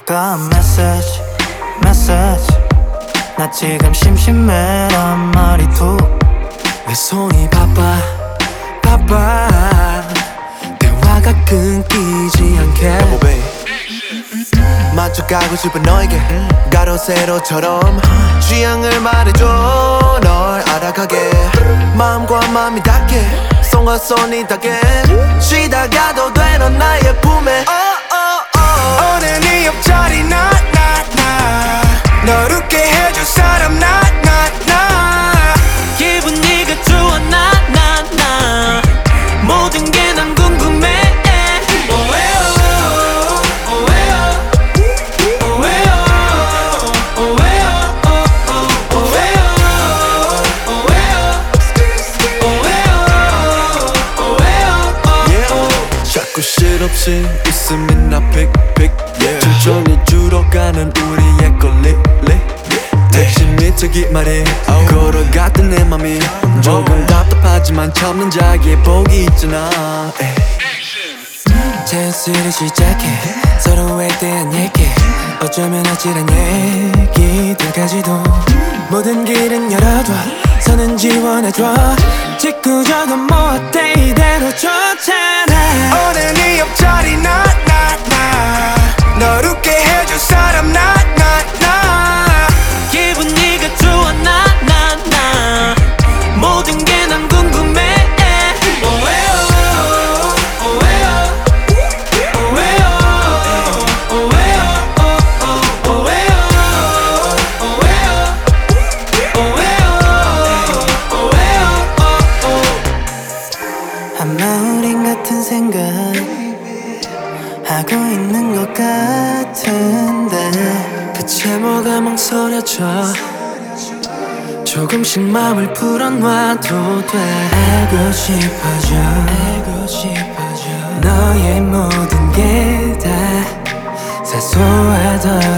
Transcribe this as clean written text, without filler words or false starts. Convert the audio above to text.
다가온 메시지 나 지금 심심해란 말이 내 손이 바빠 대화가 끊기지 않게 만족하고 싶은 너에게 가로세로처럼 취향을 말해줘 널 알아가게 마음과 마음이 닿게 손과 손이 닿게 쉬다가도 돼 넌 나의 품에 오늘 네 옆자리 나 널 웃게 해줄 사람 나 기분 네가 좋아 나 모든 게 난 궁금해 자꾸 실없이 웃음이 나 픽픽 천천히 줄어가는 우리의 걸림 택시 밑에 기말이 걸어갔던 내 맘이 조금 답답하지만 참는 자기의 복이 있잖아 잔소리를 시작해 서로에 대한 얘기 어쩌면 아찔한 얘기들까지도 모든 길은 열어둬 선은 지원해줘 직구적은 뭐 어때 이대로 좋잖아 오늘 네 옆자리 나 널 웃게 해줄 사람 나 기분 네가 좋아 나 모든 게 난 궁금해 아마 우린 같은 생각 하고 있는 것 같은데 대체 뭐가 망설여져 조금씩 마음을 풀어놔도 돼 알고 싶어져 너의 모든 게 다 사소하더라도